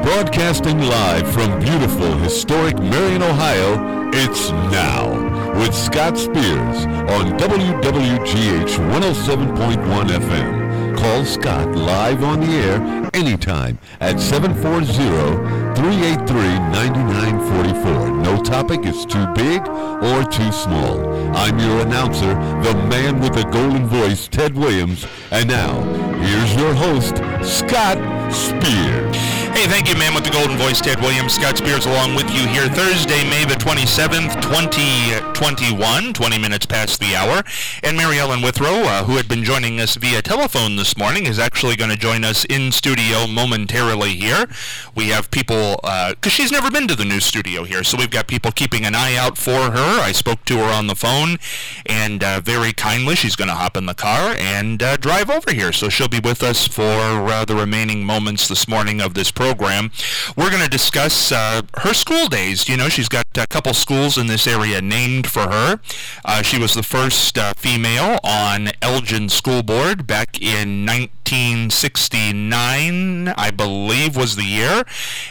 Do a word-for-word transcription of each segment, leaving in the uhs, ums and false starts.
Broadcasting live from beautiful, historic Marion, Ohio, it's Now with Scott Spears on W W G H one oh seven point one F M. Call Scott live on the air anytime at seven four zero, three eight three, nine nine four four. No topic is too big or too small. I'm your announcer, the man with the golden voice, Ted Williams. And now, here's your host, Scott Spears. Hey, thank you, man with the golden voice, Ted Williams. Scott Spears along with you here Thursday, May the twenty-seventh, twenty twenty-one, twenty minutes past the hour. And Mary Ellen Withrow, uh, who had been joining us via telephone this morning, is actually going to join us in studio momentarily here. We have people, because uh, she's never been to the new studio here, so we've got people keeping an eye out for her. I spoke to her on the phone, and uh, very kindly, she's going to hop in the car and uh, drive over here. So she'll be with us for uh, the remaining moments this morning of this program. We're going to discuss uh, her school days. You know, she's got a couple schools in this area named for her. Uh, she was the first uh, female on Elgin School Board back in nineteen sixty-nine, I believe was the year,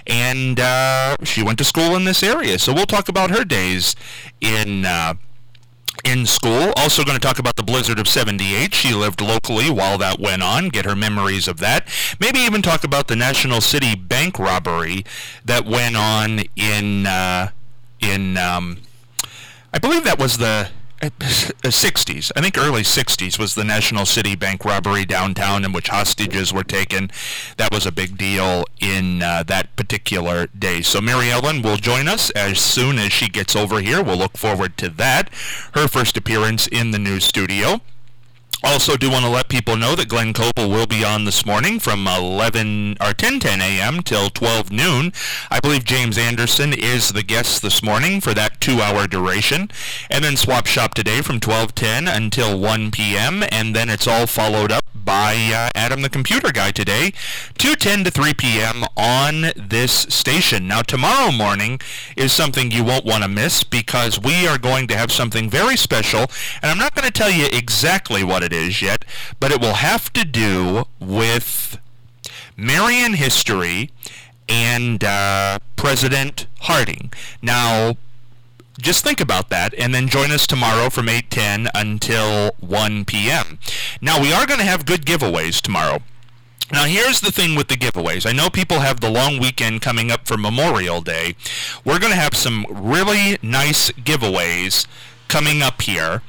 and uh, she went to school in this area. So we'll talk about her days in uh, in school. Also going to talk about the blizzard of seventy-eight. She lived locally while that went on, get her memories of that. Maybe even talk about the National City Bank robbery that went on in, uh, in um, I believe that was the sixties. I think early sixties was the National City Bank robbery downtown in which hostages were taken. That was a big deal in uh, that particular day. So Mary Ellen will join us as soon as she gets over here. We'll look forward to that. Her first appearance in the new studio. Also do want to let people know that Glenn Coble will be on this morning from eleven or ten ten a.m. till twelve noon. I believe James Anderson is the guest this morning for that two-hour duration. And then Swap Shop today from twelve ten until one p.m. And then it's all followed up by uh, Adam the Computer Guy today, two ten to three p.m. on this station. Now, tomorrow morning is something you won't want to miss because we are going to have something very special. And I'm not going to tell you exactly what it is yet, but it will have to do with Marion history and uh, President Harding. Now, just think about that, and then join us tomorrow from eight ten until one p.m. Now, we are going to have good giveaways tomorrow. Now, here's the thing with the giveaways. I know people have the long weekend coming up for Memorial Day. We're going to have some really nice giveaways coming up here,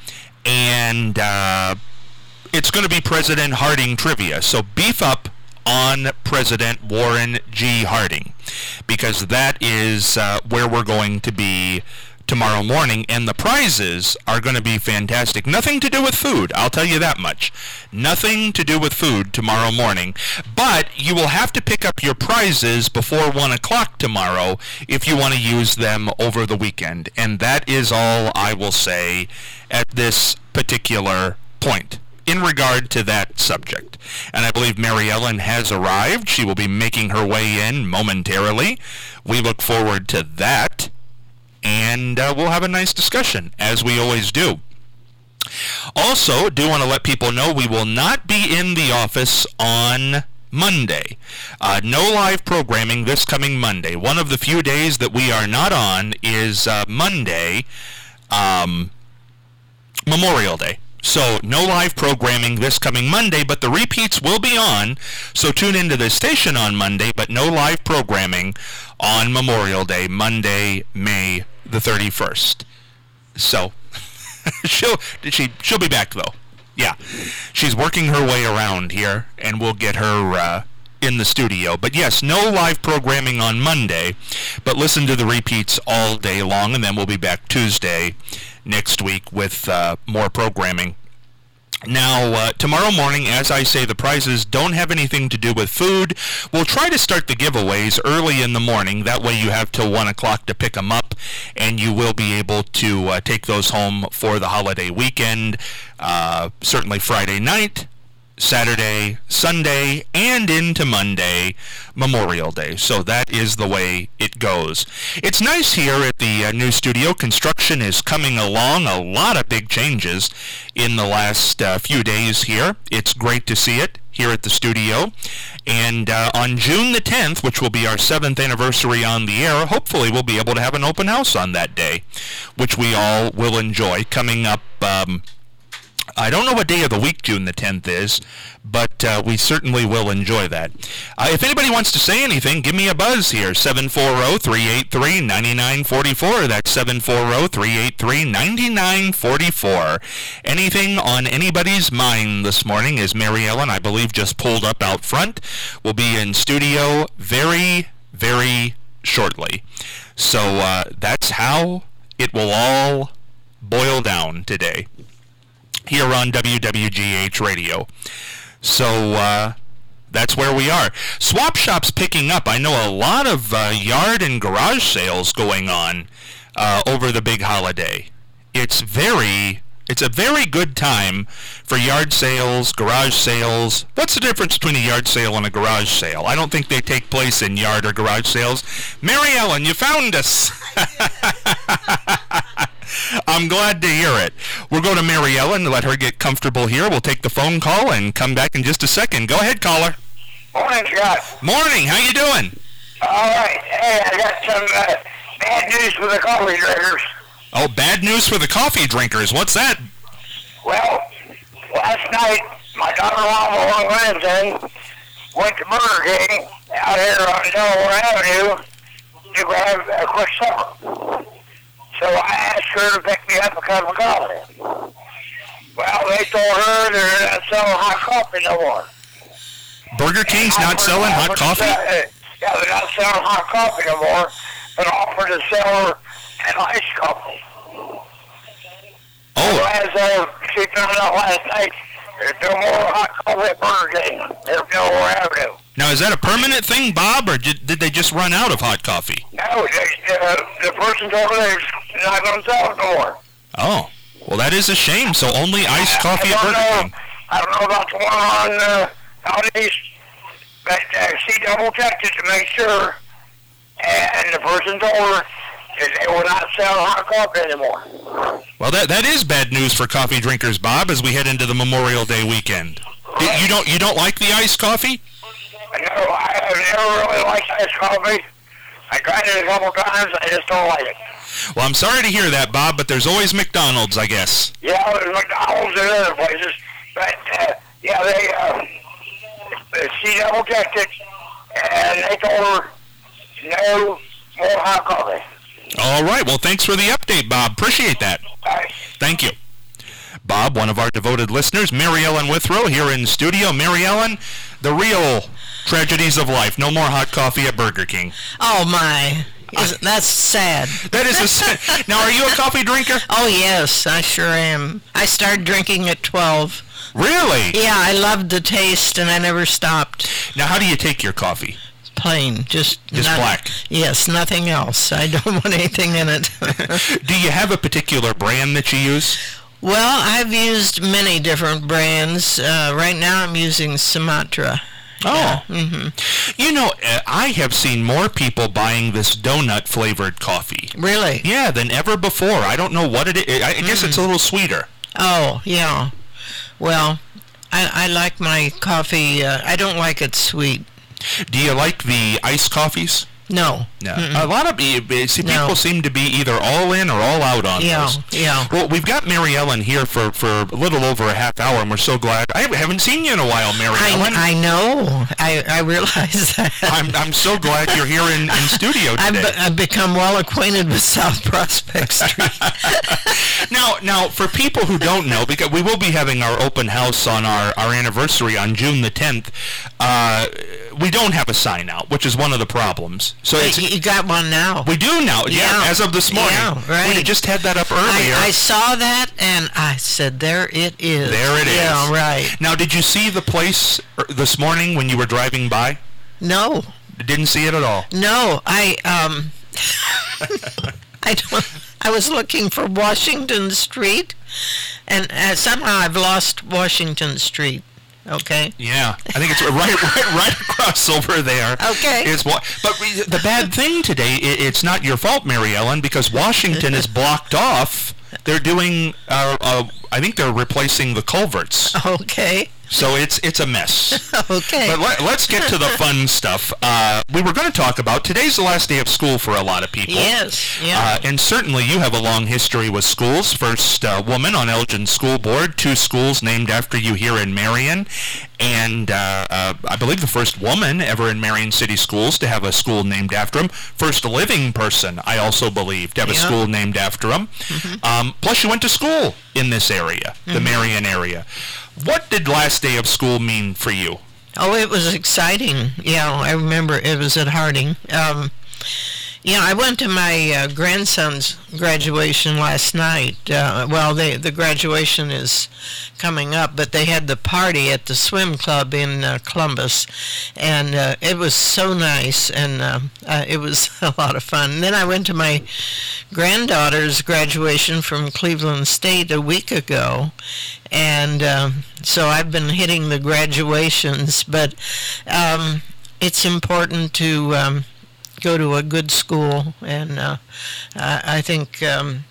and uh, it's going to be President Harding trivia. So beef up on President Warren G. Harding, because that is uh, where we're going to be tomorrow morning, and the prizes are going to be fantastic. Nothing to do with food, I'll tell you that much. Nothing to do with food tomorrow morning, but you will have to pick up your prizes before one o'clock tomorrow if you want to use them over the weekend, and that is all I will say at this particular point in regard to that subject. And I believe Mary Ellen has arrived. She will be making her way in momentarily. We look forward to that, and uh, we'll have a nice discussion, as we always do. Also, do want to let people know we will not be in the office on Monday. Uh, no live programming this coming Monday. One of the few days that we are not on is uh, Monday, um, Memorial Day. So, no live programming this coming Monday, but the repeats will be on, so tune into the station on Monday, but no live programming on Memorial Day, Monday, May the thirty-first. So, she'll, she, she'll be back, though. Yeah, she's working her way around here, and we'll get her uh, in the studio. But yes, no live programming on Monday, but listen to the repeats all day long, and then we'll be back Tuesday next week with uh, more programming. Now, uh, tomorrow morning, as I say, the prizes don't have anything to do with food. We'll try to start the giveaways early in the morning. That way you have till one o'clock to pick them up, and you will be able to uh, take those home for the holiday weekend, uh, certainly Friday night, Saturday, Sunday, and into Monday, Memorial Day. So that is the way it goes. It's nice here at the uh, new studio. Construction is coming along. A lot of big changes in the last uh, few days here. It's great to see it here at the studio. And uh, on June the tenth, which will be our seventh anniversary on the air, hopefully we'll be able to have an open house on that day, which we all will enjoy. Coming up, um, I don't know what day of the week June the tenth is, but uh, we certainly will enjoy that. Uh, if anybody wants to say anything, give me a buzz here, seven four zero, three eight three, nine nine four four. That's seven four zero, three eight three, nine nine four four. Anything on anybody's mind this morning, as Mary Ellen, I believe, just pulled up out front, will be in studio very, very shortly. So uh, that's how it will all boil down today here on W W G H Radio. So uh, that's where we are. Swap Shop's picking up. I know a lot of uh, yard and garage sales going on uh, over the big holiday. It's very, it's a very good time for yard sales, garage sales. What's the difference between a yard sale and a garage sale? I don't think they take place in yard or garage sales. Mary Ellen, you found us. I'm glad to hear it. We'll go to Mary Ellen and let her get comfortable here. We'll take the phone call and come back in just a second. Go ahead, caller. Morning, Scott. Morning. How you doing? All right. Hey, I got some uh, bad news for the coffee drinkers. Oh, bad news for the coffee drinkers. What's that? Well, last night, my daughter-in-law, Lauren Williamson, went to Burger King out here on Delaware Avenue to grab a quick supper. So I asked her to pick me up a cup of coffee. Well, they told her they're not selling hot coffee no more. Burger King's not selling hot coffee? Uh, yeah, they're not selling hot coffee no more, but offered to sell her an iced coffee. Oh. So as uh, she found out last night, there's no more hot coffee at Burger King. There's Delaware Avenue. Now, is that a permanent thing, Bob, or did, did they just run out of hot coffee? No, they, uh, the person told her they're not going to sell it no more. Oh, well, that is a shame. So only iced coffee at Burger King. I don't know about the one on uh, out east, but uh, she double-checked it to make sure, and the person told her that they will not sell hot coffee anymore. Well, that that is bad news for coffee drinkers, Bob, as we head into the Memorial Day weekend. You don't you don't like the iced coffee? No, I have never really liked iced coffee. I tried it a couple times. I just don't like it. Well, I'm sorry to hear that, Bob, but there's always McDonald's, I guess. Yeah, there's McDonald's and other places, but uh, yeah, they uh, she double checked it, and they told her no more hot coffee. All right. Well, thanks for the update, Bob. Appreciate that. All right. Thank you. Bob, one of our devoted listeners, Mary Ellen Withrow, here in studio. Mary Ellen, the real tragedies of life. No more hot coffee at Burger King. Oh, my. Isn't, that's sad. That is a sad. Now, are you a coffee drinker? Oh, yes, I sure am. I started drinking at twelve. Really? Yeah, I loved the taste, and I never stopped. Now, how do you take your coffee? Plain, just... Just not, black? Yes, nothing else. I don't want anything in it. Do you have a particular brand that you use? Well, I've used many different brands. Uh, right now I'm using Sumatra. Oh. Yeah. Mm-hmm. You know, uh, I have seen more people buying this donut-flavored coffee. Really? Yeah, than ever before. I don't know what it is. I guess mm. it's a little sweeter. Oh, yeah. Well, I, I like my coffee. Uh, I don't like it sweet. Do you like the iced coffees? No. No. Mm-mm. A lot of see, people no. seem to be either all in or all out on yeah, those. Yeah, Well, we've got Mary Ellen here for, for a little over a half hour, and we're so glad. I haven't seen you in a while, Mary I, Ellen. I know. I, I realize that. I'm I'm so glad you're here in, in studio today. I've, I've become well acquainted with South Prospect Street. now, now, for people who don't know, because we will be having our open house on our, our anniversary on June the tenth, uh, we don't have a sign out, which is one of the problems. So it's, you got one now. We do now, yeah, yeah, as of this morning. Yeah, right. We just had that up earlier. I, I saw that, and I said, there it is. There it is. Yeah, right. Now, did you see the place this morning when you were driving by? No. Didn't see it at all? No, I, um, I don't, I was looking for Washington Street, and uh, somehow I've lost Washington Street. Okay. Yeah, I think it's right, right, right across over there. Okay. It's what, but the bad thing today, it, it's not your fault, Mary Ellen, because Washington is blocked off. They're doing, uh, uh, I think they're replacing the culverts. Okay. So it's it's a mess. Okay. But let, let's get to the fun stuff. Uh, we were going to talk about, today's the last day of school for a lot of people. Yes, yeah. Uh, and certainly you have a long history with schools. First uh, woman on Elgin School Board, two schools named after you here in Marion. And uh, uh, I believe the first woman ever in Marion City Schools to have a school named after him. First living person, I also believe, to have a Yeah. school named after him. Mm-hmm. Um, plus you went to school in this area, the Mm-hmm. Marion area. What did last day of school mean for you? Oh, it was exciting. Yeah, I remember it was at Harding. Um, you know, I went to my uh, grandson's graduation last night. Uh, well, they, the graduation is coming up, but they had the party at the swim club in uh, Columbus, and uh, it was so nice, and uh, uh, it was a lot of fun. And then I went to my granddaughter's graduation from Cleveland State a week ago, and uh, so I've been hitting the graduations, but um, it's important to um, go to a good school, and uh, I I think um,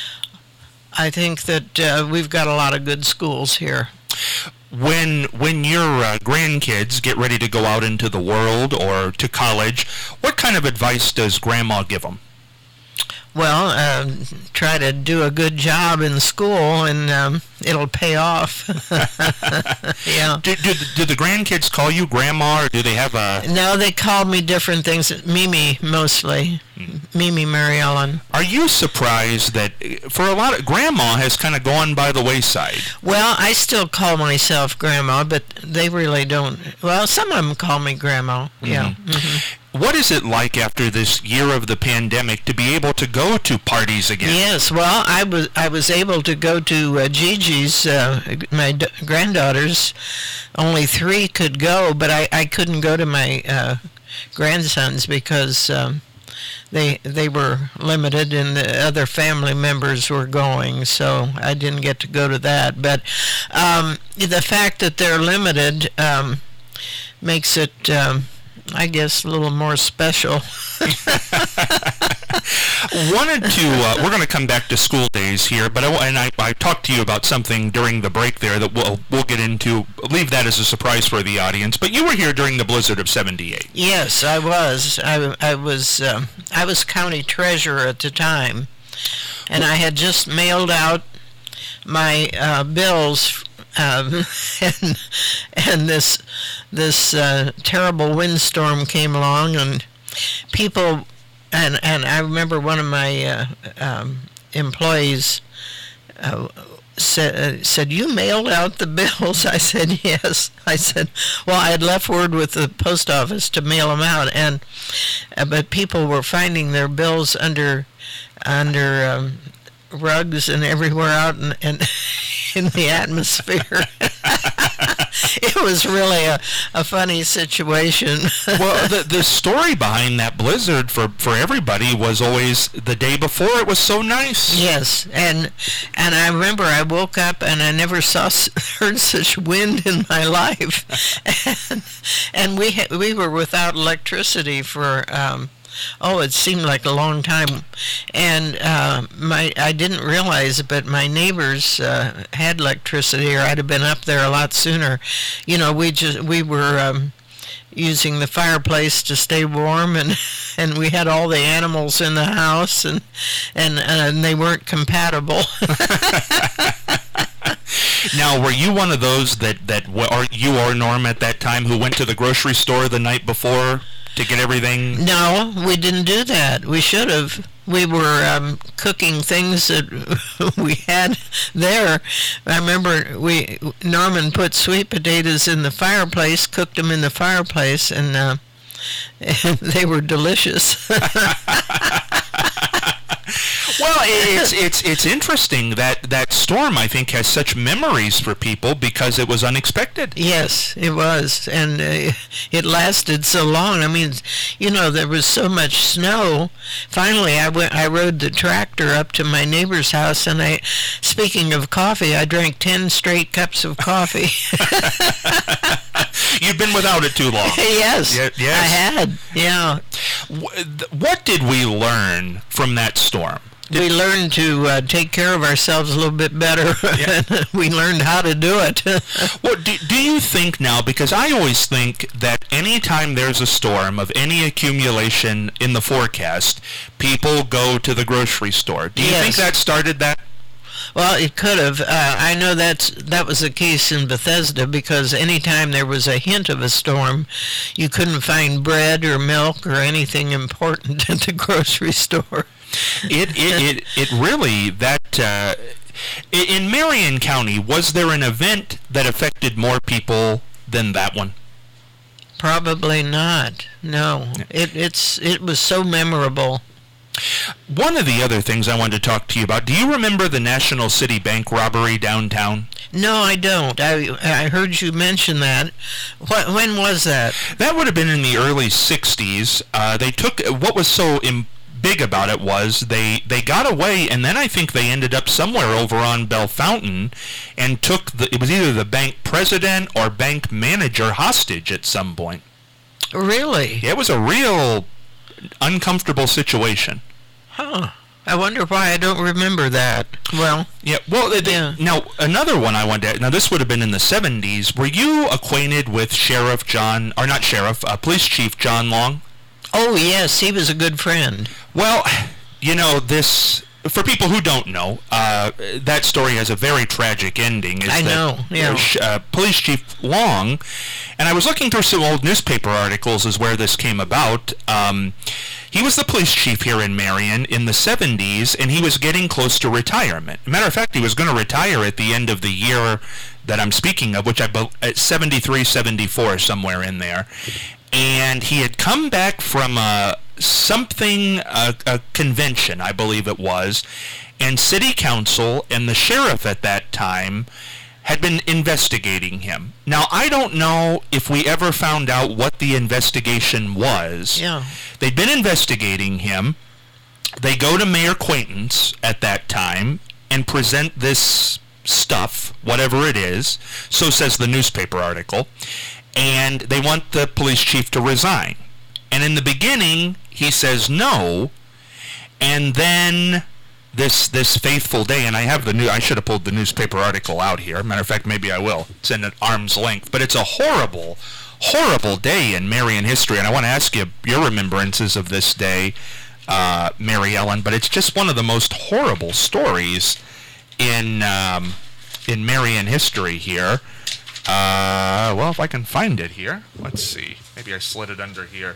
I think that uh, we've got a lot of good schools here. When when your uh, grandkids get ready to go out into the world or to college, what kind of advice does Grandma give them? Well, um, try to do a good job in school, and um, it'll pay off. Yeah. Do, do, do the grandkids call you Grandma, or do they have a... No, they call me different things. Mimi, mostly. Mimi Mary Ellen. Are you surprised that uh, for a lot of... Grandma has kind of gone by the wayside? Well, I still call myself Grandma, but they really don't. Well, some of them call me Grandma. Yeah. Mhm. What is it like after this year of the pandemic to be able to go to parties again? Yes, well, I was I was able to go to uh, Gigi's, uh, my d- granddaughters. Only three could go, but I, I couldn't go to my uh, grandsons because um, they they were limited and the other family members were going, so I didn't get to go to that. But um, the fact that they're limited um, makes it... Um, I guess a little more special. Wanted to, uh, we're going to come back to school days here, but I, and I, I talked to you about something during the break there that we'll, we'll get into, leave that as a surprise for the audience, but you were here during the blizzard of seventy-eight. Yes, I was. I, I was um, I was county treasurer at the time, and I had just mailed out my uh, bills. Um, and and this this uh, terrible windstorm came along, and people, and and I remember one of my uh, um, employees uh, said uh, said you mailed out the bills. I said yes. I said, well, I had left word with the post office to mail them out, and uh, but people were finding their bills under under um, rugs and everywhere out and. and in the atmosphere. It was really a, a funny situation. Well, the the story behind that blizzard for, for everybody was always the day before it was so nice. Yes, and and I remember I woke up and I never saw heard such wind in my life, and, and we ha- we were without electricity for. Um, Oh, it seemed like a long time, and uh, my I didn't realize it, but my neighbors uh, had electricity, or I'd have been up there a lot sooner. You know, we just we were um, using the fireplace to stay warm, and and we had all the animals in the house, and and, uh, and they weren't compatible. Now, were you one of those that, that or you or Norm at that time who went to the grocery store the night before to get everything? No, we didn't do that. We should have. We were um, cooking things that we had there. I remember we Norman put sweet potatoes in the fireplace, cooked them in the fireplace, and, uh, and they were delicious. Well, it's it's it's interesting that that storm, I think, has such memories for people because it was unexpected. Yes, it was, and uh, it lasted so long. I mean, you know, there was so much snow. Finally, I went. I rode the tractor up to my neighbor's house, and I, speaking of coffee, I drank ten straight cups of coffee. You've been without it too long. Yes, Ye- yes. I had. Yeah. Wh- What did we learn from that storm? we learned to uh, take care of ourselves a little bit better. Yeah. We learned how to do it. Well, do, do you think now, because I always think that anytime there's a storm of any accumulation in the forecast, people go to the grocery store. Do you yes. think that started that? Well, it could have. Uh, I know that's that was the case in Bethesda, because anytime there was a hint of a storm, you couldn't find bread or milk or anything important at the grocery store. It it, it, it really, that, uh, in Marion County, was there an event that affected more people than that one? Probably not. No. It it's it was so memorable. One of the other things I wanted to talk to you about, do you remember the National City Bank robbery downtown? No, I don't. I I heard you mention that. What, when was that? That would have been in the early sixties. Uh, they took, what was so im- big about it was they, they got away, and then I think they ended up somewhere over on Bellefontaine and took, the, it was either the bank president or bank manager hostage at some point. Really? It was a real uncomfortable situation. Huh. I wonder why I don't remember that. Well, yeah. Well, they, yeah. Now another one I wanted. Now this would have been in the seventies. Were you acquainted with Sheriff John, or not Sheriff, uh, Police Chief John Long? Oh yes, he was a good friend. Well, you know, this, for people who don't know, uh, that story has a very tragic ending. Is I that, know. Yeah. Uh, Police Chief Long, and I was looking through some old newspaper articles as where this came about. Um, he was the police chief here in Marion in the seventies, and he was getting close to retirement. Matter of fact, he was going to retire at the end of the year that I'm speaking of, which I believe at seventy-three, seventy-four, somewhere in there. And he had come back from a something, a, a convention, I believe it was, and city council and the sheriff at that time had been investigating him. Now, I don't know if we ever found out what the investigation was. Yeah. They'd been investigating him. They go to Mayor Quaintance at that time and present this stuff, whatever it is, so says the newspaper article, and they want the police chief to resign. And in the beginning, he says no, and then this this faithful day, and I have the new, I should have pulled the newspaper article out here. Matter of fact, maybe I will. It's in at arm's length, but it's a horrible, horrible day in Marion history, and I want to ask you your remembrances of this day, uh, Mary Ellen, but it's just one of the most horrible stories in um, in Marion history here. Uh, well, if I can find it here. Let's see. Maybe I slid it under here.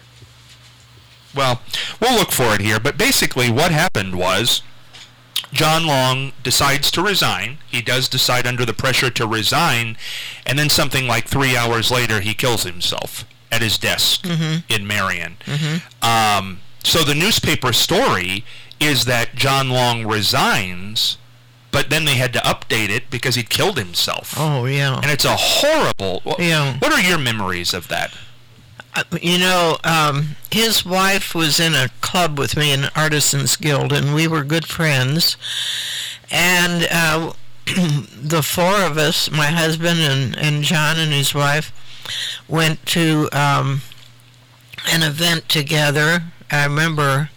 Well, we'll look for it here. But basically what happened was John Long decides to resign. He does decide under the pressure to resign. And then something like three hours later, he kills himself at his desk mm-hmm. in Marion. Mm-hmm. Um, so the newspaper story is that John Long resigns, but then they had to update it because he killed himself. Oh, yeah. And it's a horrible... Yeah. What are your memories of that? Uh, you know, um, his wife was in a club with me in Artisans Guild, and we were good friends. And uh, the four of us, my husband and, and John and his wife, went to um, an event together. I remember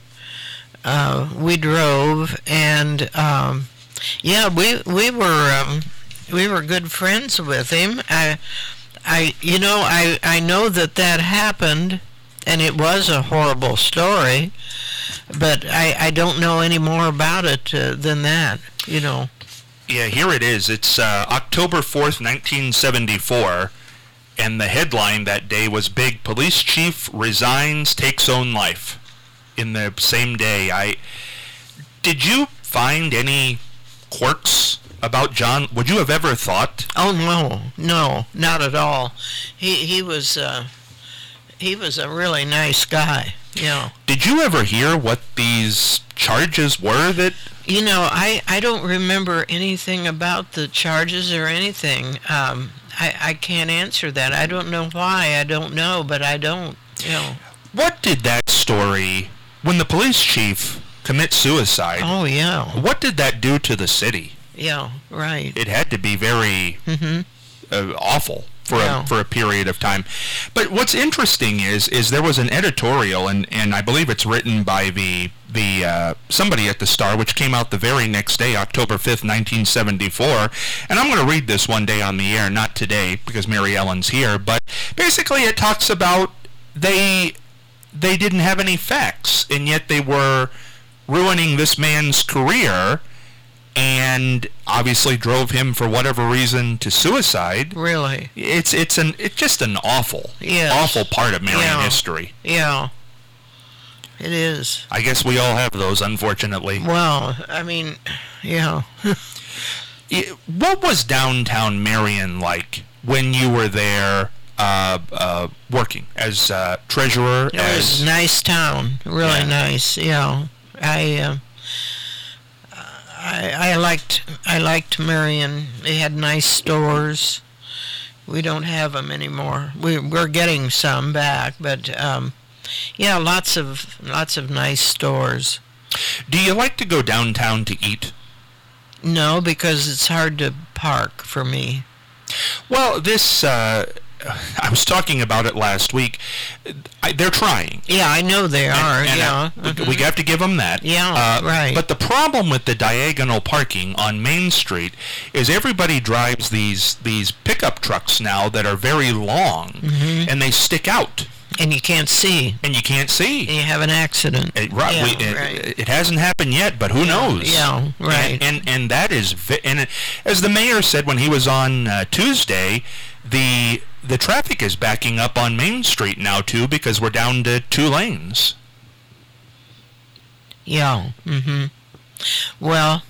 uh, we drove, and... Um, Yeah, we we were um, we were good friends with him. I, I you know I, I know that that happened, and it was a horrible story, but I, I don't know any more about it uh, than that. You know. Yeah, here it is. It's uh, October fourth, nineteen seventy-four, and the headline that day was "Big Police Chief Resigns, Takes Own Life." In the same day, I did you find any quirks about John? Would you have ever thought? Oh no, no, not at all. He he was uh, he was a really nice guy. You know. Did you ever hear what these charges were that? You know, I, I don't remember anything about the charges or anything. Um, I I can't answer that. I don't know why. I don't know, but I don't. You know. What did that story, when the police chief commit suicide? Oh, yeah. What did that do to the city? Yeah, right. It had to be very mm-hmm. uh, awful for Yeah. a, for a period of time. But what's interesting is is there was an editorial, and, and I believe it's written by the the uh, somebody at the Star, which came out the very next day, October fifth, nineteen seventy-four. And I'm going to read this one day on the air, not today because Mary Ellen's here. But basically, it talks about they they didn't have any facts, and yet they were ruining this man's career, and obviously drove him for whatever reason to suicide. Really? It's it's an it's just an awful, Yes. awful part of Marion Yeah. history. Yeah. It is. I guess we all have those, unfortunately. Well, I mean, yeah. I- What was downtown Marion like when you were there uh, uh, working as uh, treasurer? It was as a nice town. Really Yeah. nice. Yeah. I, uh, I I liked I liked Marion. They had nice stores. We don't have them anymore. We we're getting some back, but um, yeah, lots of lots of nice stores. Do you like to go downtown to eat? No, because it's hard to park for me. Well, this, uh, I was talking about it last week. I, they're trying. Yeah, I know they are. And- and, yeah. uh, Mhm. we have to give them that. Yeah, Uh, right. But the problem with the diagonal parking on Main Street is everybody drives these these pickup trucks now that are very long, Mm-hmm. and they stick out, And you can't see. and you can't see. And you have an accident. It, right, Yeah, we, it, right. it hasn't happened yet, but who knows? Yeah, right. And and, and that is, vi- and it, as the mayor said when he was on uh, Tuesday, the the traffic is backing up on Main Street now too because we're down to two lanes. Yeah. Mm-hmm. Well,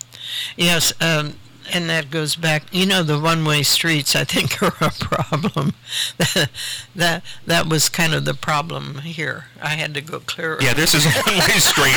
yes, um, and that goes back. You know, the one-way streets, I think, are a problem. that that was kind of the problem here. I had to go clear. Yeah, this is a one-way street.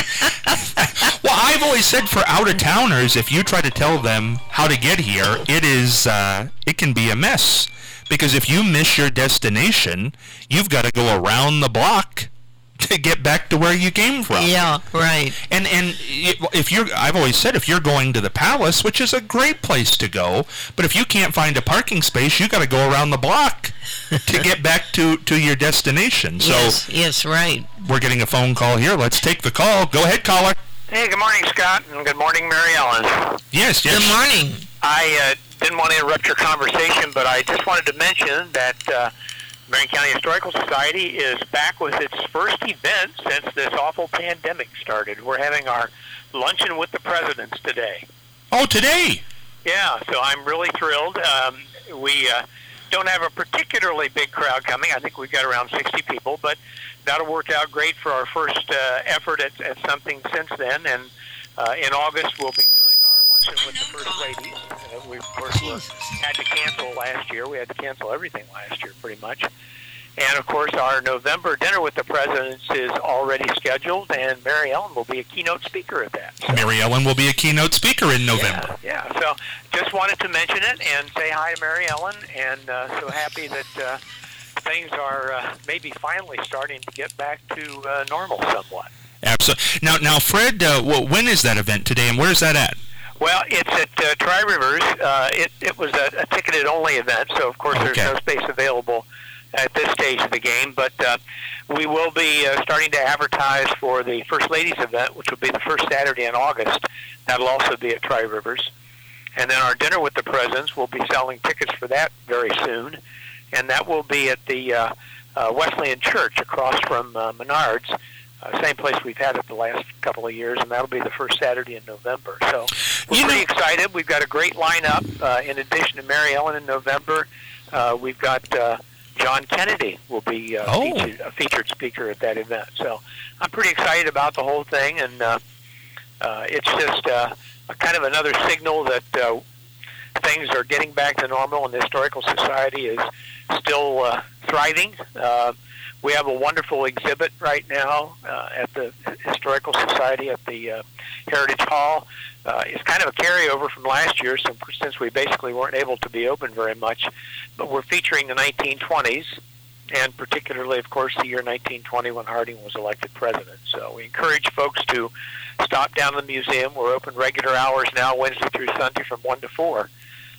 Well, I've always said for out-of-towners, if you try to tell them how to get here, it is uh, it can be a mess. Because if you miss your destination, you've got to go around the block to get back to where you came from. Yeah, right. And and it- if you're, I've always said, if you're going to the Palace, which is a great place to go, but if you can't find a parking space, you got to go around the block to get back to, to your destination. So yes, yes, right. we're getting a phone call here. Let's take the call. Go ahead, caller. Hey, good morning, Scott, and good morning, Mary Ellen. Yes, yes. Good morning. I uh, didn't want to interrupt your conversation, but I just wanted to mention that uh, Marion County Historical Society is back with its first event since this awful pandemic started. We're having our Luncheon with the Presidents today. Oh, today. Yeah, so I'm really thrilled. Um, we uh, don't have a particularly big crowd coming. I think we've got around sixty people, but that'll work out great for our first uh, effort at, at something since then. And uh, in August, we'll be doing our Luncheon with the First Ladies. Uh, we, of course, were, had to cancel last year. We had to cancel everything last year, pretty much. And, of course, our November Dinner with the Presidents is already scheduled, and Mary Ellen will be a keynote speaker at that. So, Mary Ellen will be a keynote speaker in November. yeah, yeah, so just wanted to mention it and say hi to Mary Ellen, and uh, so happy that uh, things are uh, maybe finally starting to get back to uh, normal somewhat. Absolutely. Now, now, Fred, uh, well, when is that event today, and where's that at? Well, it's at uh, Tri-Rivers. Uh, it, it was a, a ticketed-only event, so of course there's Okay. no space available at this stage of the game, but uh, we will be uh, starting to advertise for the First Ladies event, which will be the first Saturday in August. That'll also be at Tri-Rivers. And then our Dinner with the Presidents, we'll be selling tickets for that very soon, and that will be at the uh, uh, Wesleyan Church across from uh, Menards, uh, same place we've had it the last couple of years, and that'll be the first Saturday in November. So we're You know- pretty excited. We've got a great lineup. Uh, in addition to Mary Ellen in November, uh, we've got uh, John Kennedy will be uh, Oh. featured, a featured speaker at that event. So I'm pretty excited about the whole thing, and uh, uh, it's just uh, a kind of another signal that uh, things are getting back to normal, and the Historical Society is still uh, thriving. Uh, we have a wonderful exhibit right now uh, at the Historical Society at the uh, Heritage Hall. Uh, it's kind of a carryover from last year since, since we basically weren't able to be open very much, but we're featuring the nineteen twenties, and particularly, of course, the year nineteen twenty when Harding was elected president. So we encourage folks to stop down to the museum. We're open regular hours now, Wednesday through Sunday from one to four.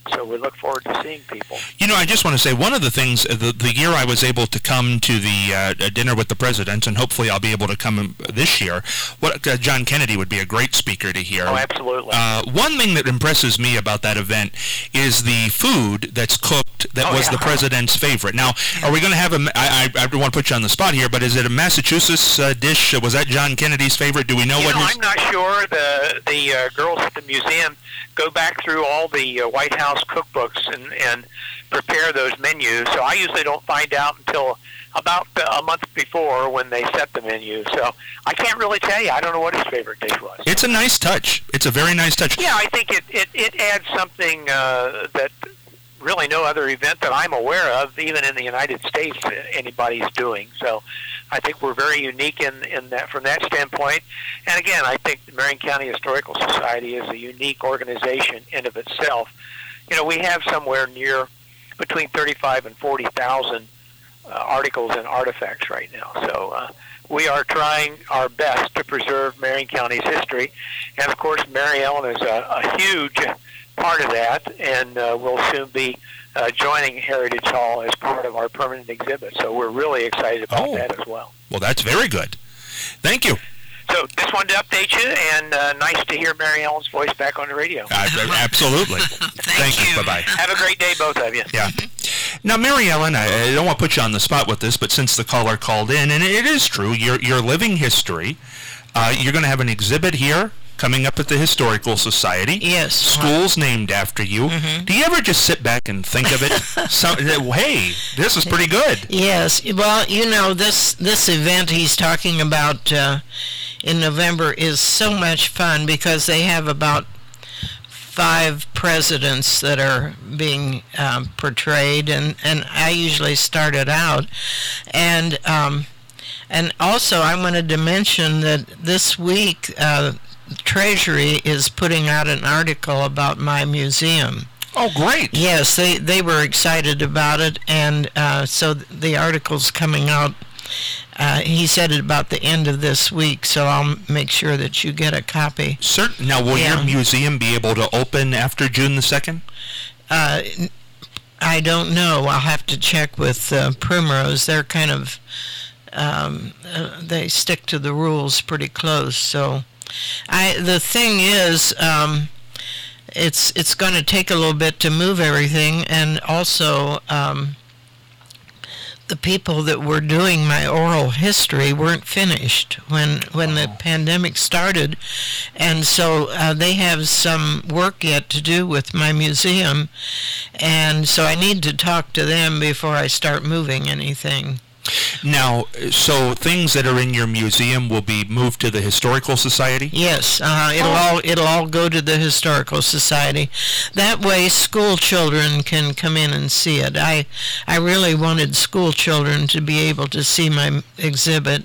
So we look forward to seeing people. You know, I just want to say one of the things, uh, the, the year I was able to come to the uh, dinner with the president, and hopefully I'll be able to come this year, what uh, John Kennedy would be a great speaker to hear. Oh, absolutely. Uh, one thing that impresses me about that event is the food that's cooked that Oh, was yeah. the president's favorite. Now, are we going to have a, I, I, I don't want to put you on the spot here, but is it a Massachusetts uh, dish? Was that John Kennedy's favorite? Do we know You what know, his... I'm not sure. The the uh, girls at the museum go back through all the uh, White House cookbooks and, and prepare those menus. So I usually don't find out until about a month before when they set the menu. So I can't really tell you. I don't know what his favorite dish was. It's a nice touch. It's a very nice touch. Yeah, I think it, it, it adds something uh, that really no other event that I'm aware of, even in the United States, uh, anybody's doing. So I think we're very unique in, in that from that standpoint. And again, I think the Marion County Historical Society is a unique organization in of itself. You know, we have somewhere near between thirty-five and forty thousand uh, articles and artifacts right now. So uh, we are trying our best to preserve Marion County's history. And of course, Mary Ellen is a, a huge part of that, and uh, will soon be uh, joining Heritage Hall as part of our permanent exhibit. So we're really excited about Oh. that as well. Well, that's very good. Thank you. So just wanted to update you, and uh, nice to hear Mary Ellen's voice back on the radio. Uh, absolutely. Thank you. you. Bye-bye. Have a great day, both of you. Yeah. Now, Mary Ellen, I, I don't want to put you on the spot with this, but since the caller called in, and it is true, you're, you're living history. Uh, you're going to have an exhibit here coming up at the Historical Society. Yes. Schools named after you. Mhm. Do you ever just sit back and think of it? so, hey, this is pretty good. Yes. Well, you know, this this event he's talking about uh, in November is so much fun because they have about five presidents that are being um, portrayed, and, and I usually start it out. And um, and also I wanted to mention that this week uh, Treasury is putting out an article about my museum. Oh, great. Yes, they, they were excited about it, and uh, so the article's coming out. Uh, he said it about the end of this week, so I'll make sure that you get a copy. Certain. Now, will Yeah. your museum be able to open after June the second? Uh, I don't know. I'll have to check with uh, Primrose. They're kind of, um, uh, they stick to the rules pretty close. So, I the thing is, um, it's it's going to take a little bit to move everything, and also um, the people that were doing my oral history weren't finished when when the pandemic started, and so uh, they have some work yet to do with my museum, and so I need to talk to them before I start moving anything. Now, so things that are in your museum will be moved to the Historical Society? Yes, uh, it'll all it'll all go to the Historical Society. That way, school children can come in and see it. I I really wanted school children to be able to see my exhibit,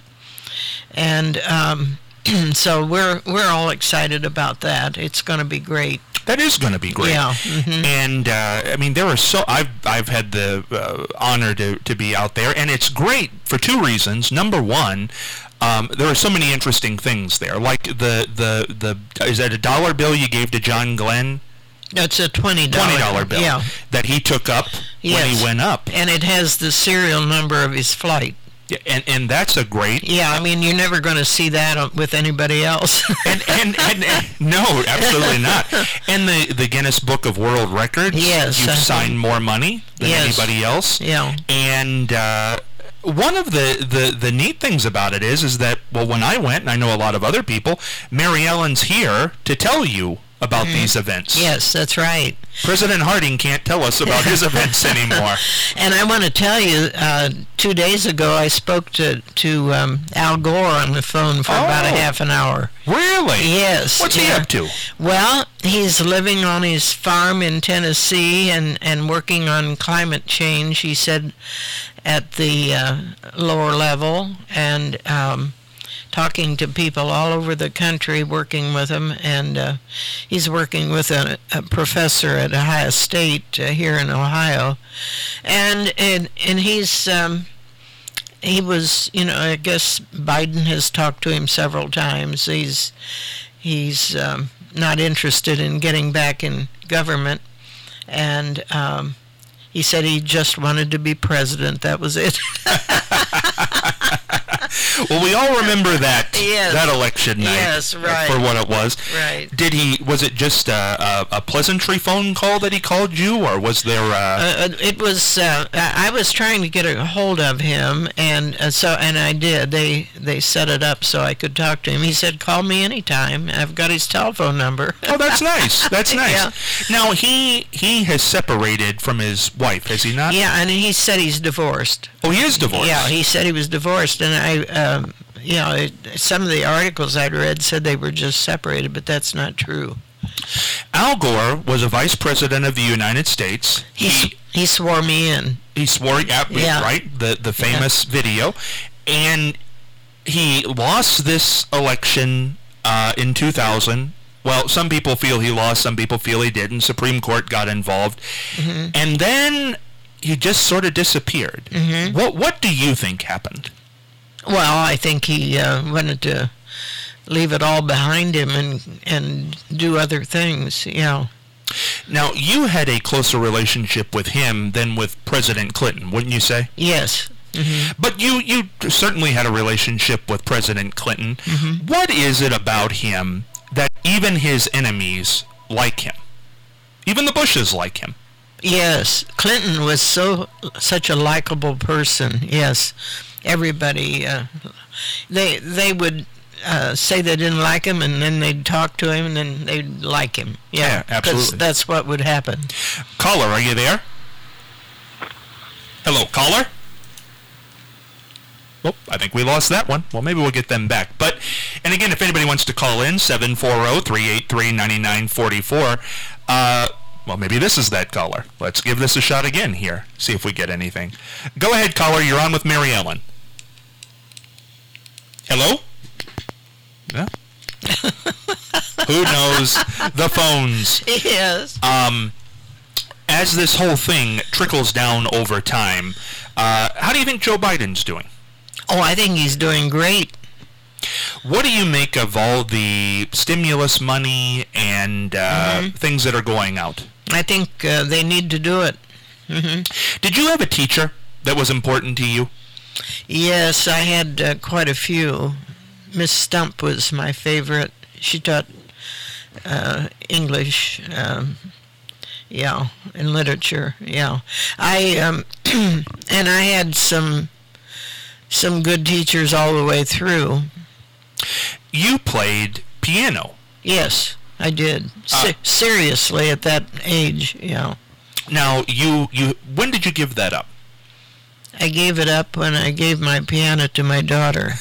and um, so we're we're all excited about that. It's going to be great. That is going to be great. Yeah. Mhm. And uh, I mean, there are so I've I've had the uh, honor to to be out there, and it's great for two reasons. Number one, um, there are so many interesting things there, like the the the is that a dollar bill you gave to John Glenn? That's a twenty dollar Twenty dollar bill. Yeah, That he took up when Yes. he went up. and it has the serial number of his flight. Yeah, and and that's a great. Yeah, I mean, you're never going to see that on- with anybody else. And, and, and, and no, absolutely not. And the, the Guinness Book of World Records, Yes, you've uh-huh. signed more money than Yes. anybody else. Yeah. And uh, one of the, the, the neat things about it is, is that, well, when I went, and I know a lot of other people, Mary Ellen's here to tell you about these events. Yes, that's right. President Harding can't tell us about his events anymore. And I want to tell you, uh, two days ago I spoke to, to um, Al Gore on the phone for about a Oh. half an hour. Really? Yes. What's he yeah. up to? Well, he's living on his farm in Tennessee and, and working on climate change, he said, at the uh, lower level, and um, talking to people all over the country, working with them, and uh, he's working with a, a professor at Ohio State uh, here in Ohio, and and and he's um, he was, you know, I guess Biden has talked to him several times. He's he's um, not interested in getting back in government, and um, he said he just wanted to be president. That was it. Well, we all remember that Yes. that election night Yes, right. for what it was. Right. Did he? Was it just a, a, a pleasantry phone call that he called you, or was there? Uh, Uh, it was. Uh, I I was trying to get a hold of him, and uh, so and I did. They they set it up so I could talk to him. He said, "Call me anytime." I've got his telephone number. oh, that's nice. That's nice. Yeah. Now he he has separated from his wife, has he not? Yeah, and he said he's divorced. Oh, he is divorced. Yeah, he said he was divorced, and I, um, you know, it, some of the articles I'd read said they were just separated, but that's not true. Al Gore was a vice president of the United States. He he, he swore me in. He swore, yeah, Yeah. right, the the famous video, and he lost this election uh, in two thousand. Well, some people feel he lost, some people feel he didn't. Supreme Court got involved, Mm-hmm. and then he just sort of disappeared. Mhm. What what do you think happened? Well, I think he uh, wanted to leave it all behind him and and do other things. You know. Now, you had a closer relationship with him than with President Clinton, wouldn't you say? Yes. Mm-hmm. But you, you certainly had a relationship with President Clinton. Mhm. What is it about him that even his enemies like him? Even the Bushes like him. Yes, Clinton was so such a likable person. Yes, everybody uh, they they would uh, say they didn't like him, and then they'd talk to him, and then they'd like him. Yeah, Yeah, 'cause absolutely. That's what would happen. Caller, are you there? Hello, caller? Oh, I think we lost that one. Well, maybe we'll get them back. But, and again, if anybody wants to call in, seven four zero, three eight three, nine nine four four, uh, well, maybe this is that caller. Let's give this a shot again here, see if we get anything. Go ahead, caller. You're on with Mary Ellen. Hello? Yeah. Who knows? The phones. Yes. Um, as this whole thing trickles down over time, uh, how do you think Joe Biden's doing? Oh, I think he's doing great. What do you make of all the stimulus money and uh, Mhm. things that are going out? I think uh, they need to do it. Hmm. Did you have a teacher that was important to you? Yes, I had uh, quite a few. Miss Stump was my favorite. She taught uh, English, um, yeah, and literature, yeah. I um, and I had some some good teachers all the way through. You played piano. Yes, I did. Se- Uh, seriously, at that age, yeah. Now, you, you when did you give that up? I gave it up when I gave my piano to my daughter.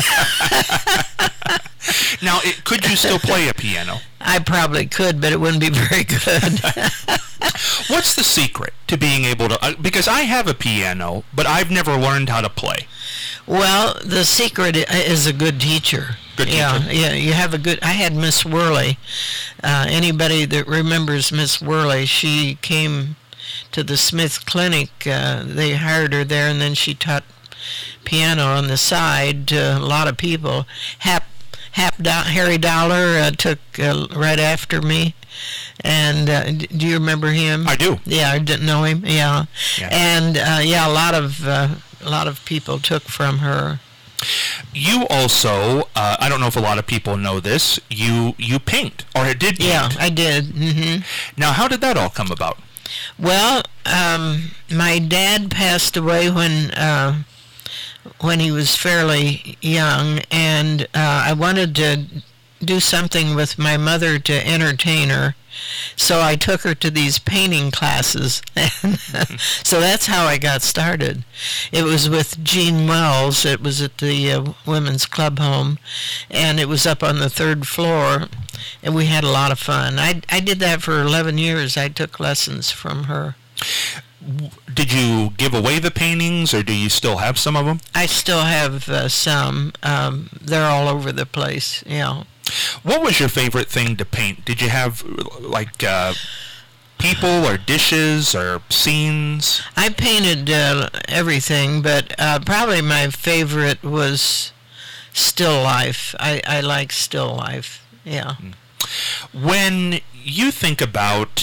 Now, it, could you still play a piano? I probably could, but it wouldn't be very good. What's the secret to being able to... Uh, because I have a piano, but I've never learned how to play. Well, the secret i- is a good teacher. Good yeah, teacher. Yeah, you have a good... I had Miss Worley. Uh, anybody that remembers Miss Worley, she came to the Smith Clinic. Uh, they hired her there, and then she taught piano on the side to a lot of people. Hap, Hap Do- Harry Dollar uh, took uh, right after me. And uh, d- do you remember him? I do. Yeah, I didn't know him. Yeah, Yeah. and uh, yeah, a lot of uh, a lot of people took from her. You also, uh, I don't know if a lot of people know this, you you paint, or did paint. Yeah, I did. Hmm. Now, how did that all come about? Well, um, my dad passed away when uh, when he was fairly young, and uh, I wanted to do something with my mother to entertain her, so I took her to these painting classes. So that's how I got started. It was with Jean Wells. It was at the uh, Women's Club Home, and it was up on the third floor, and we had a lot of fun. I, I did that for eleven years. I took lessons from her. Did you give away the paintings, or do you still have some of them? I still have uh, some. Um, they're all over the place, yeah. What was your favorite thing to paint? Did you have, like, uh, people or dishes or scenes? I painted uh, everything, but uh, probably my favorite was still life. I, I like still life, yeah. When you think about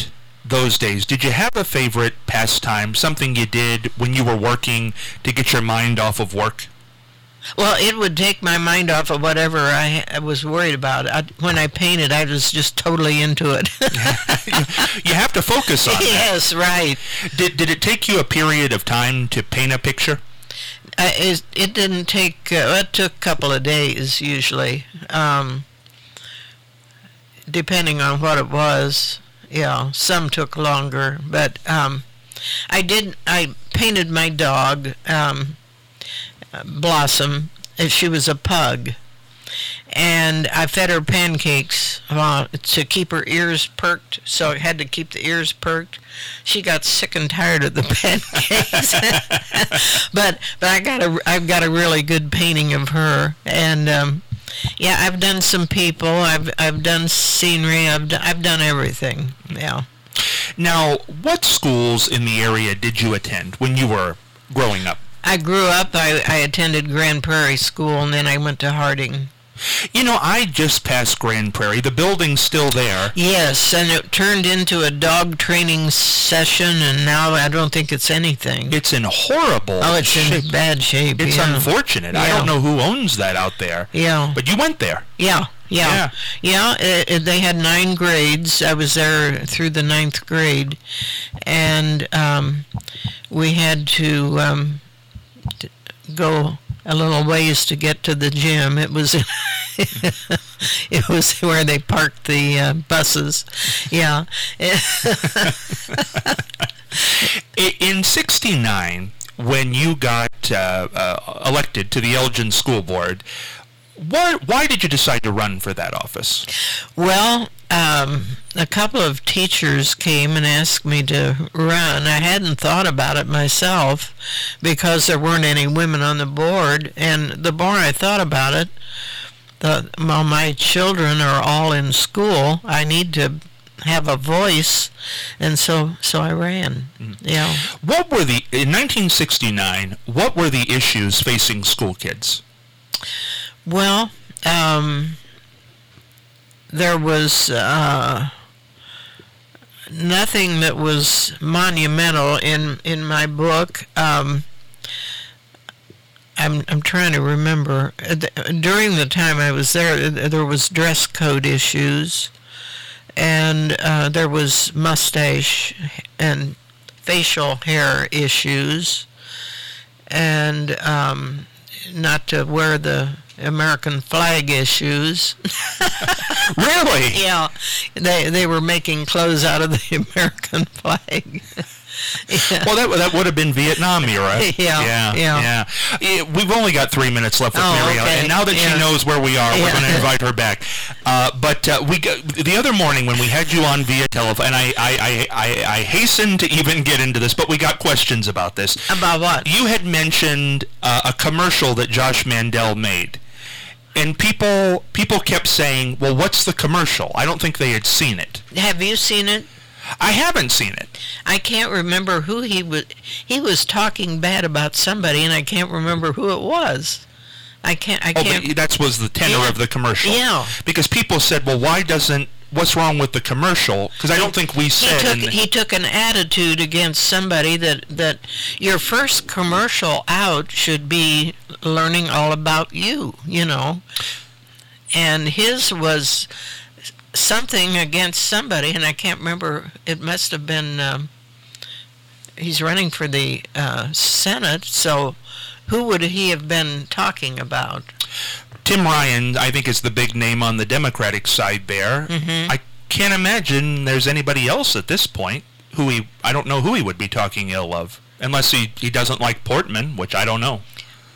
those days, did you have a favorite pastime, something you did when you were working to get your mind off of work? Well, it would take my mind off of whatever I, I was worried about. I, when I painted, I was just totally into it. You have to focus on that. Yes, right. Did, did it take you a period of time to paint a picture? Uh, it, it didn't take, uh, it took a couple of days usually, um, depending on what it was. Yeah, some took longer, but um, I did, I painted my dog, um, Blossom. She was a pug, and I fed her pancakes uh, to keep her ears perked, so I had to keep the ears perked. She got sick and tired of the pancakes, but but I got a I've got a really good painting of her, and um, yeah, I've done some people, I've I've done scenery, I've d- I've done everything. Yeah. Now, what schools in the area did you attend when you were growing up? I grew up, I, I attended Grand Prairie School, and then I went to Harding. You know, I just passed Grand Prairie. The building's still there. Yes, and it turned into a dog training session, and now I don't think it's anything. It's in horrible Oh, it's shape. in bad shape. It's yeah. unfortunate. I Yeah. don't know who owns that out there. Yeah. But you went there. Yeah, yeah. Yeah, it, it, they had nine grades. I was there through the ninth grade, and um, we had to um, t- go a little ways to get to the gym. It was it was where they parked the uh, buses. Yeah. In sixty-nine, when you got uh, uh, elected to the Elgin School Board, why, why did you decide to run for that office? Well, um, a couple of teachers came and asked me to run. I hadn't thought about it myself because there weren't any women on the board, and the more I thought about it, the, well, my children are all in school. I need to have a voice, and so so I ran. Mm. Yeah. What were the in nineteen sixty-nine? What were the issues facing school kids? Well, um, there was uh, nothing that was monumental in in my book. Um, I'm I'm trying to remember. During the time I was there, there was dress code issues, and uh, there was mustache and facial hair issues, and um, not to wear the American flag issues. Really? Yeah, they they were making clothes out of the American flag. Yeah. Well, that that would have been Vietnam era. Yeah, yeah, yeah. yeah. Yeah, we've only got three minutes left with Oh, Mary Ellen, okay. and now that Yeah. she knows where we are, we're Yeah. going to invite her back. Uh, but uh, we got, the other morning when we had you on via telephone, and I, I, I, I, I hastened to even get into this, but we got questions about this. About what? You had mentioned uh, a commercial that Josh Mandel made. And people people kept saying, well, what's the commercial? I don't think they had seen it. Have you seen it? I haven't seen it. I can't remember who he was. He was talking bad about somebody, and I can't remember who it was. I can't. I Oh, can't. but that was the tenor Yeah. of the commercial. Yeah. Because people said, well, why doesn't, what's wrong with the commercial? Because I don't think we He said. took in the- he took an attitude against somebody that that your first commercial out should be learning all about you, you know. And his was something against somebody, and I can't remember. It must have been. Um, he's running for the uh, Senate, so who would he have been talking about? Tim Ryan, I think, is the big name on the Democratic side there. Mm-hmm. I can't imagine there's anybody else at this point who he, I don't know who he would be talking ill of. Unless he, he doesn't like Portman, which I don't know.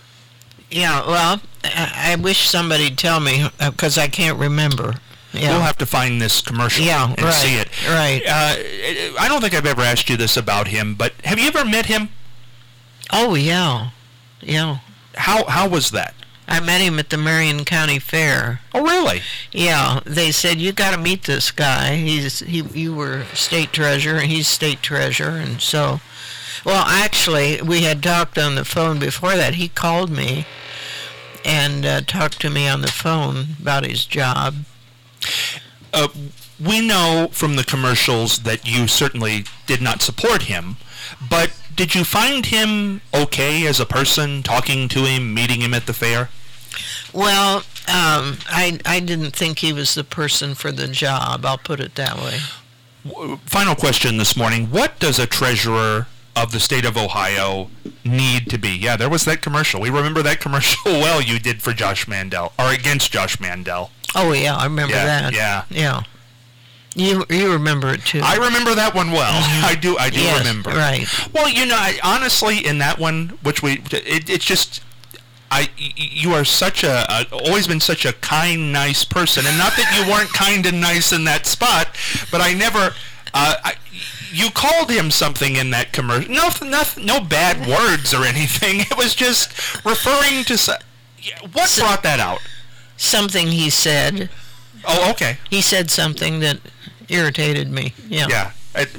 Yeah, well, I, I wish somebody'd tell me, because I can't remember. Yeah. We'll have to find this commercial Yeah, and right, see it. right. Uh, I don't think I've ever asked you this about him, but have you ever met him? Oh, yeah. Yeah. How how was that? I met him at the Marion County Fair. Oh, really? Yeah, they said, you got to meet this guy. He's he. You were state treasurer, and he's state treasurer, and so... Well, actually, we had talked on the phone before that. He called me and uh, talked to me on the phone about his job. Uh, we know from the commercials that you certainly did not support him, but did you find him okay as a person, talking to him, meeting him at the fair? Well, um, I, I didn't think he was the person for the job, I'll put it that way. Final question this morning. What does a treasurer of the state of Ohio need to be? Yeah, there was that commercial. We remember that commercial well you did for Josh Mandel, or against Josh Mandel. Oh, yeah, I remember yeah, that. Yeah. Yeah. You you remember it, too. I remember that one well. Mm-hmm. I do I do yes, remember. Right. Well, you know, I, honestly, in that one, which we, it, it's just... I, you are such a, a, always been such a kind, nice person, and not that you weren't kind and nice in that spot, but I never, uh, I, you called him something in that commercial, no, no, no bad words or anything, it was just referring to, what so, brought that out? Something he said. Oh, okay. He said something that irritated me, yeah. Yeah,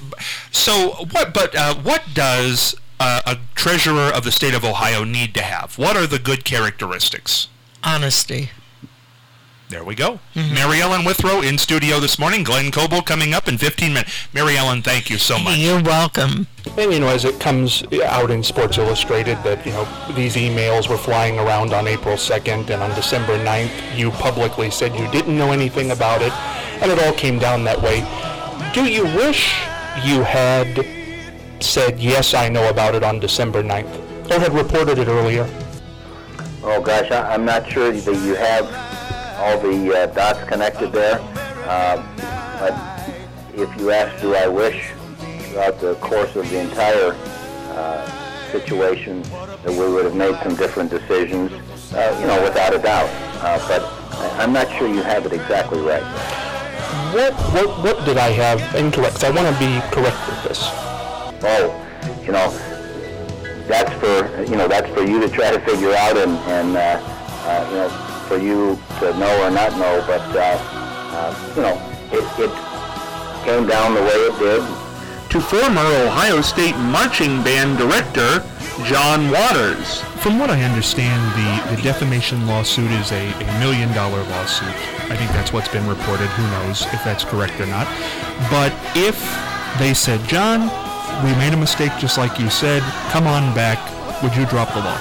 so what, but uh, what does... Uh, a treasurer of the state of Ohio need to have? What are the good characteristics? Honesty. There we go. Mm-hmm. Mary Ellen Withrow in studio this morning. Glenn Coble coming up in fifteen minutes. Mary Ellen, thank you so much. You're welcome. And, you know, as it comes out in Sports Illustrated that, you know, these emails were flying around on April second, and on December ninth, you publicly said you didn't know anything about it, and it all came down that way. Do you wish you had said, yes, I know about it on December ninth, or had reported it earlier? Oh, gosh, I, I'm not sure that you have all the uh, dots connected there. Uh, but if you ask, do I wish, throughout the course of the entire uh, situation, that we would have made some different decisions, uh, you know, without a doubt. Uh, but I'm not sure you have it exactly right. What, what, what did I have incorrect? I want to be correct with this. Oh, you know, that's for, you know, that's for you to try to figure out, and, and uh, uh, you know, for you to know or not know, but, uh, uh, you know, it, it came down the way it did. To former Ohio State Marching Band Director, John Waters. From what I understand, the, the defamation lawsuit is a, a million-dollar lawsuit. I think that's what's been reported. Who knows if that's correct or not. But if they said, John, we made a mistake just like you said, come on back, would you drop the lawsuit?